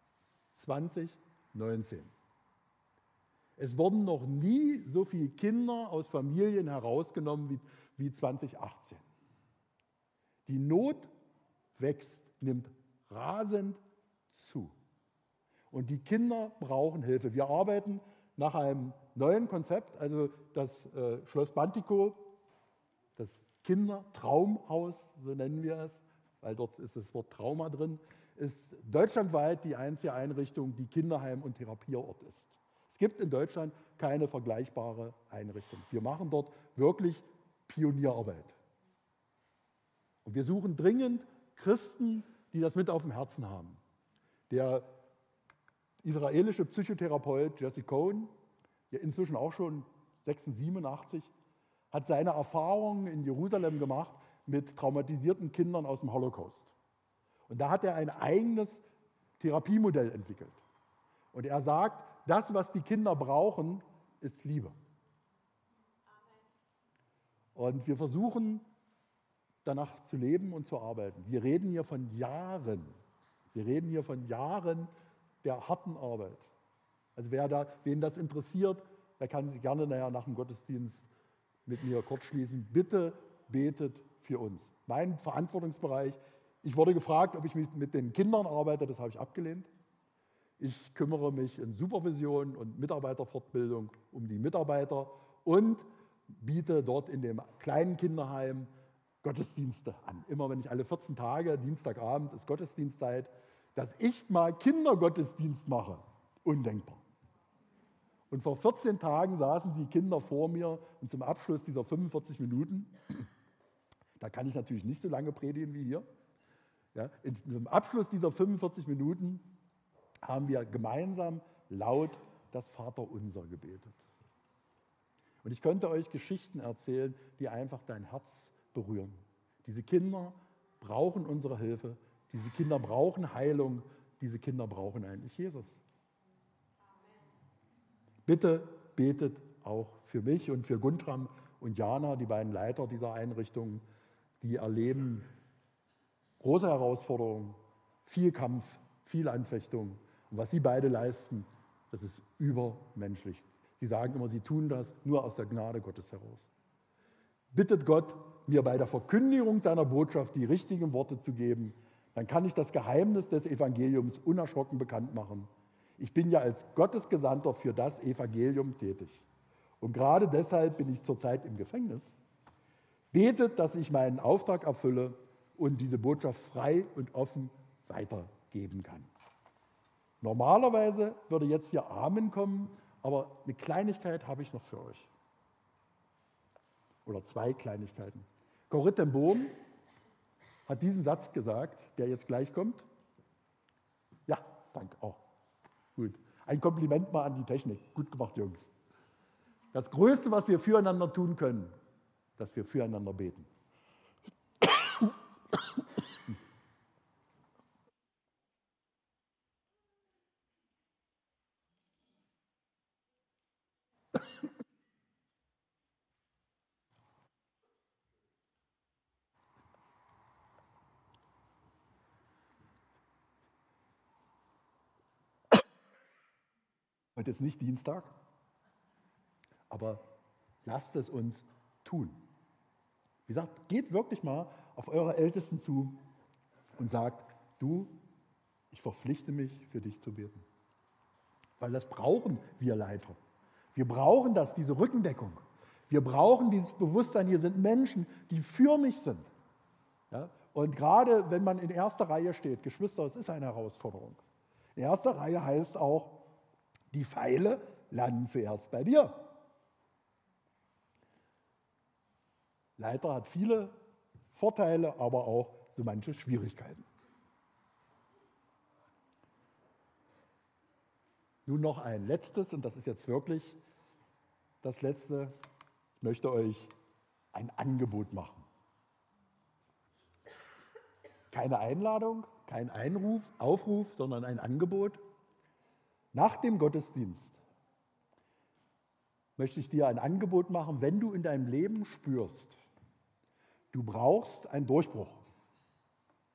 2019. Es wurden noch nie so viele Kinder aus Familien herausgenommen wie 2018. Die Not wächst, nimmt rasend zu. Und die Kinder brauchen Hilfe. Wir arbeiten nach einem neuen Konzept, also das Schloss Bantikow, das Kindertraumhaus, so nennen wir es, weil dort ist das Wort Trauma drin, ist deutschlandweit die einzige Einrichtung, die Kinderheim und Therapieort ist. Es gibt in Deutschland keine vergleichbare Einrichtung. Wir machen dort wirklich Pionierarbeit. Und wir suchen dringend Christen, die das mit auf dem Herzen haben. Der israelische Psychotherapeut Jesse Cohen, der inzwischen auch schon 86, hat seine Erfahrungen in Jerusalem gemacht mit traumatisierten Kindern aus dem Holocaust. Und da hat er ein eigenes Therapiemodell entwickelt. Und er sagt, das, was die Kinder brauchen, ist Liebe. Und wir versuchen, danach zu leben und zu arbeiten. Wir reden hier von Jahren. Wir reden hier von Jahren der harten Arbeit. Also wen das interessiert, der kann sich gerne nach dem Gottesdienst mit mir kurz schließen. Bitte betet für uns. Mein Verantwortungsbereich, ich wurde gefragt, ob ich mit den Kindern arbeite, das habe ich abgelehnt. Ich kümmere mich in Supervision und Mitarbeiterfortbildung um die Mitarbeiter und biete dort in dem kleinen Kinderheim Gottesdienste an. Immer wenn ich alle 14 Tage, Dienstagabend ist Gottesdienstzeit, dass ich mal Kindergottesdienst mache. Undenkbar. Und vor 14 Tagen saßen die Kinder vor mir und zum Abschluss dieser 45 Minuten, da kann ich natürlich nicht so lange predigen wie hier, ja, zum Abschluss dieser 45 Minuten haben wir gemeinsam laut das Vaterunser gebetet. Und ich könnte euch Geschichten erzählen, die einfach dein Herz berühren. Diese Kinder brauchen unsere Hilfe, diese Kinder brauchen Heilung, diese Kinder brauchen eigentlich Jesus. Bitte betet auch für mich und für Guntram und Jana, die beiden Leiter dieser Einrichtung, die erleben große Herausforderungen, viel Kampf, viel Anfechtung. Und was sie beide leisten, das ist übermenschlich. Sie sagen immer, sie tun das nur aus der Gnade Gottes heraus. Bittet Gott, mir bei der Verkündigung seiner Botschaft die richtigen Worte zu geben, dann kann ich das Geheimnis des Evangeliums unerschrocken bekannt machen. Ich bin ja als Gottesgesandter für das Evangelium tätig. Und gerade deshalb bin ich zurzeit im Gefängnis. Betet, dass ich meinen Auftrag erfülle und diese Botschaft frei und offen weitergeben kann. Normalerweise würde jetzt hier Amen kommen, aber eine Kleinigkeit habe ich noch für euch. Oder zwei Kleinigkeiten. Corrie ten Boom hat diesen Satz gesagt, der jetzt gleich kommt. Ja, danke. Oh, gut. Ein Kompliment mal an die Technik. Gut gemacht, Jungs. Das Größte, was wir füreinander tun können, dass wir füreinander beten. Heute ist nicht Dienstag, aber lasst es uns tun. Wie gesagt, geht wirklich mal auf eure Ältesten zu und sagt, du, ich verpflichte mich, für dich zu beten. Weil das brauchen wir Leiter. Wir brauchen das, diese Rückendeckung. Wir brauchen dieses Bewusstsein, hier sind Menschen, die für mich sind. Ja? Und gerade wenn man in erster Reihe steht, Geschwister, es ist eine Herausforderung. In erster Reihe heißt auch, die Pfeile landen zuerst bei dir. Leiter hat viele Vorteile, aber auch so manche Schwierigkeiten. Nun noch ein letztes, und das ist jetzt wirklich das Letzte. Ich möchte euch ein Angebot machen. Keine Einladung, kein Aufruf, sondern ein Angebot. Nach dem Gottesdienst möchte ich dir ein Angebot machen, wenn du in deinem Leben spürst, du brauchst einen Durchbruch.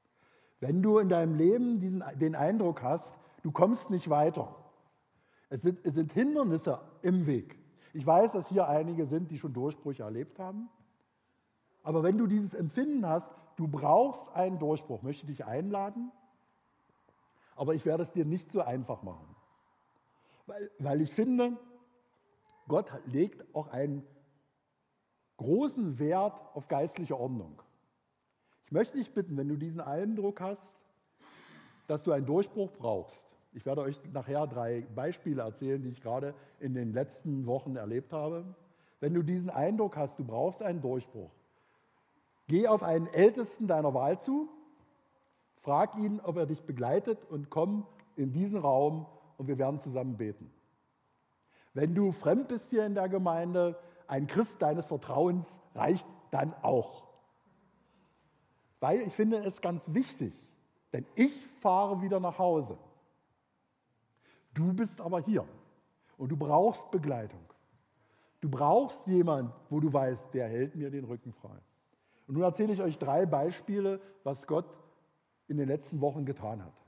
Wenn du in deinem Leben den Eindruck hast, du kommst nicht weiter, es sind Hindernisse im Weg. Ich weiß, dass hier einige sind, die schon Durchbrüche erlebt haben. Aber wenn du dieses Empfinden hast, du brauchst einen Durchbruch, möchte ich dich einladen. Aber ich werde es dir nicht so einfach machen. Weil ich finde, Gott legt auch einen großen Wert auf geistliche Ordnung. Ich möchte dich bitten, wenn du diesen Eindruck hast, dass du einen Durchbruch brauchst. Ich werde euch nachher 3 Beispiele erzählen, die ich gerade in den letzten Wochen erlebt habe. Wenn du diesen Eindruck hast, du brauchst einen Durchbruch, geh auf einen Ältesten deiner Wahl zu, frag ihn, ob er dich begleitet und komm in diesen Raum und wir werden zusammen beten. Wenn du fremd bist hier in der Gemeinde, ein Christ deines Vertrauens reicht dann auch. Weil ich finde es ganz wichtig, denn ich fahre wieder nach Hause. Du bist aber hier und du brauchst Begleitung. Du brauchst jemanden, wo du weißt, der hält mir den Rücken frei. Und nun erzähle ich euch 3 Beispiele, was Gott in den letzten Wochen getan hat.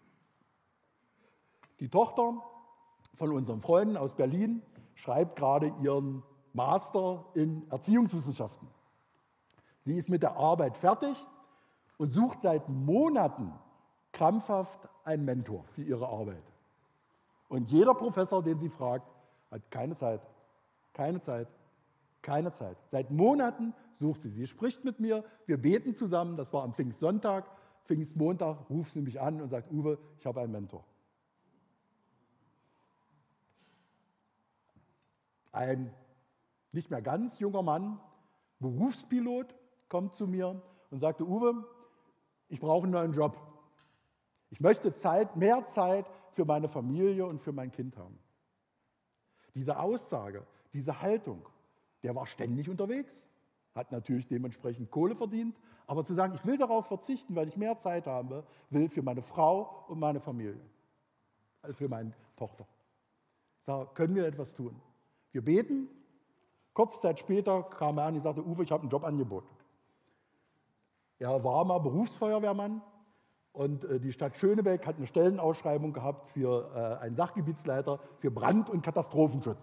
Die Tochter von unseren Freunden aus Berlin schreibt gerade ihren Master in Erziehungswissenschaften. Sie ist mit der Arbeit fertig und sucht seit Monaten krampfhaft einen Mentor für ihre Arbeit. Und jeder Professor, den sie fragt, hat keine Zeit, keine Zeit, keine Zeit. Seit Monaten sucht sie. Sie spricht mit mir, wir beten zusammen, das war am Pfingstsonntag, Pfingstmontag ruft sie mich an und sagt, Uwe, ich habe einen Mentor. Ein nicht mehr ganz junger Mann, Berufspilot, kommt zu mir und sagte, Uwe, ich brauche einen neuen Job. Ich möchte mehr Zeit für meine Familie und für mein Kind haben. Diese Aussage, diese Haltung, der war ständig unterwegs, hat natürlich dementsprechend Kohle verdient, aber zu sagen, ich will darauf verzichten, weil ich mehr Zeit haben will für meine Frau und meine Familie, also für meine Tochter. Ich sage, können wir etwas tun? Wir beten. Kurze Zeit später kam er an und sagte, Uwe, ich habe ein Jobangebot. Er war mal Berufsfeuerwehrmann und die Stadt Schönebeck hat eine Stellenausschreibung gehabt für einen Sachgebietsleiter für Brand- und Katastrophenschutz.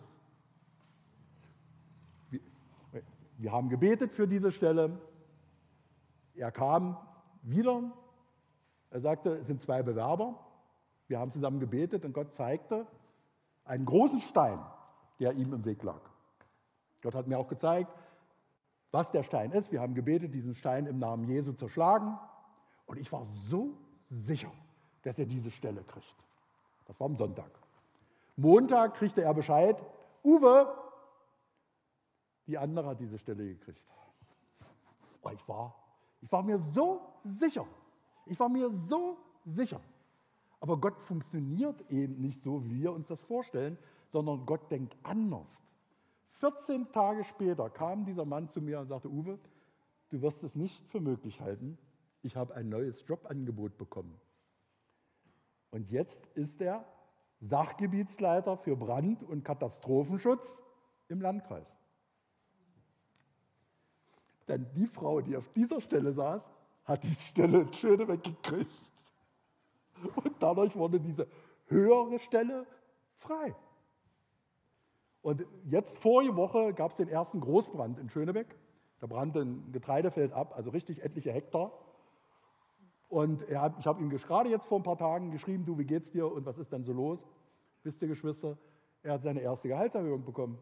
Wir haben gebetet für diese Stelle. Er kam wieder. Er sagte, es sind 2 Bewerber. Wir haben zusammen gebetet und Gott zeigte einen großen Stein, der ihm im Weg lag. Gott hat mir auch gezeigt, was der Stein ist. Wir haben gebetet, diesen Stein im Namen Jesu zerschlagen. Und ich war so sicher, dass er diese Stelle kriegt. Das war am Sonntag. Montag kriegte er Bescheid, Uwe, die andere hat diese Stelle gekriegt. Oh, ich war mir so sicher. Ich war mir so sicher. Aber Gott funktioniert eben nicht so, wie wir uns das vorstellen, sondern Gott denkt anders. 14 Tage später kam dieser Mann zu mir und sagte, Uwe, du wirst es nicht für möglich halten, ich habe ein neues Jobangebot bekommen. Und jetzt ist er Sachgebietsleiter für Brand- und Katastrophenschutz im Landkreis. Denn die Frau, die auf dieser Stelle saß, hat die Stelle in Schönebeck gekriegt. Und dadurch wurde diese höhere Stelle frei. Und jetzt vorige Woche gab es den ersten Großbrand in Schönebeck. Da brannte ein Getreidefeld ab, also richtig etliche Hektar. Und ich habe ihm gerade jetzt vor ein paar Tagen geschrieben, du, wie geht's dir und was ist denn so los? Wisst ihr, Geschwister, er hat seine erste Gehaltserhöhung bekommen.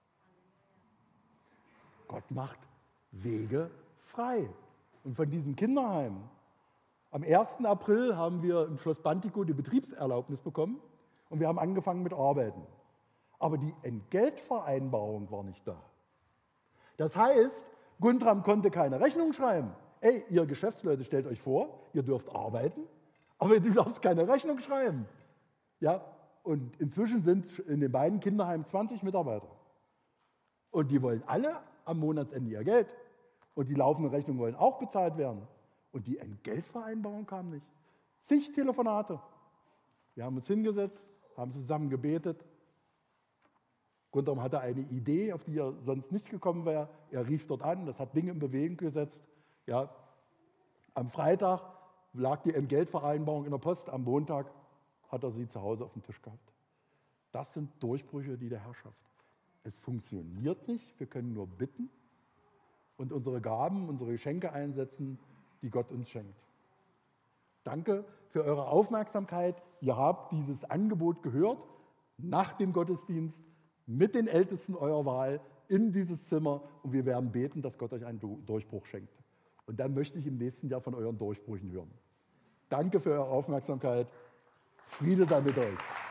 Gott macht Wege frei. Und von diesem Kinderheim, am 1. April haben wir im Schloss Bantikow die Betriebserlaubnis bekommen und wir haben angefangen mit Arbeiten. Aber die Entgeltvereinbarung war nicht da. Das heißt, Guntram konnte keine Rechnung schreiben. Ey, ihr Geschäftsleute, stellt euch vor, ihr dürft arbeiten, aber du darfst keine Rechnung schreiben. Ja, und inzwischen sind in den beiden Kinderheimen 20 Mitarbeiter. Und die wollen alle am Monatsende ihr Geld. Und die laufenden Rechnungen wollen auch bezahlt werden. Und die Entgeltvereinbarung kam nicht. Zig Telefonate. Wir haben uns hingesetzt, haben zusammen gebetet. Guntram hatte eine Idee, auf die er sonst nicht gekommen wäre. Er rief dort an, das hat Dinge in Bewegung gesetzt. Ja, am Freitag lag die Entgeltvereinbarung in der Post, am Montag hat er sie zu Hause auf dem Tisch gehabt. Das sind Durchbrüche, die der Herr schafft. Es funktioniert nicht, wir können nur bitten und unsere Gaben, unsere Geschenke einsetzen, die Gott uns schenkt. Danke für eure Aufmerksamkeit. Ihr habt dieses Angebot gehört, nach dem Gottesdienst mit den Ältesten eurer Wahl in dieses Zimmer und wir werden beten, dass Gott euch einen Durchbruch schenkt. Und dann möchte ich im nächsten Jahr von euren Durchbrüchen hören. Danke für eure Aufmerksamkeit. Friede sei mit euch.